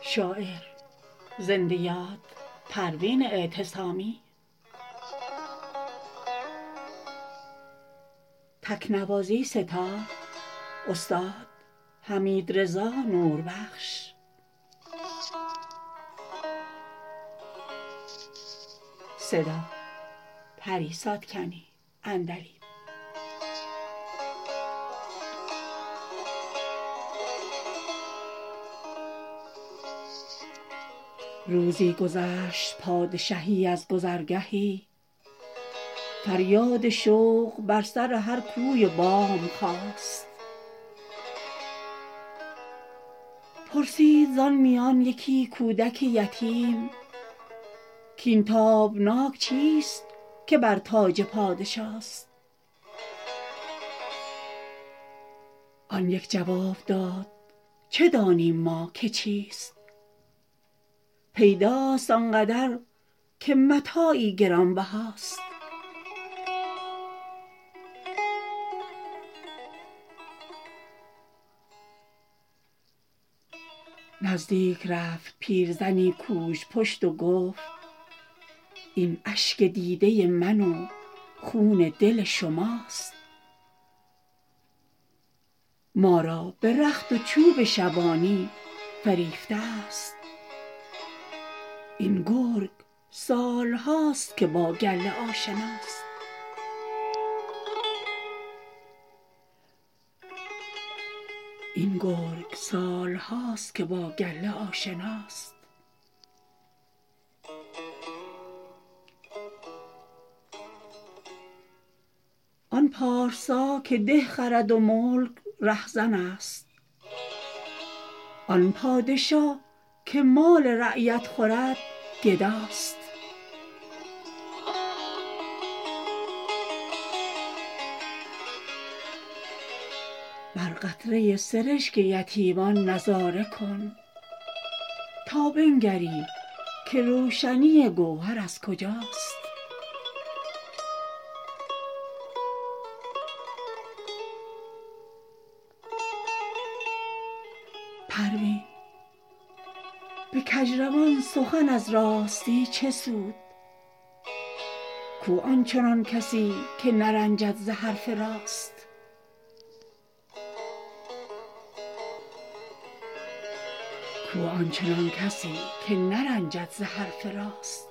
شاعر زنده یاد پروین اعتصامی. تکنوازی ستار استاد حمیدرضا نوربخش. صدا پریسا کنی اندری. روزی گذشت پادشهی از گذرگهی، فریاد شوق بر سر هر کوی و بام خاست. پرسید زان میان یکی کودک یتیم، کاین تابناک چیست که بر تاج پادشاست. آن یک جواب داد چه دانیم ما که چیست، پیداست آنقدر که متاعی گرانبهاست. نزدیک رفت پیرزنی کوژ پشت و گفت این اشک دیده من و خون دل شماست. ما را به رخت و چوب شبانی فریفته است. این گرگ سالهاست که با گله آشناست. آن پارسا که ده خرد و ملک رهزن است، آن پادشا که مال رعیت خورد گداست. بر قطره سرشک یتیمان نظاره کن تا بنگری که روشنی گوهر از کجاست. پروین به کجروان سخن از راستی چه سود، کو آنچنان کسی که نرنجد ز حرف راست. کو آنچنان کسی که نرنجد ز حرف راست.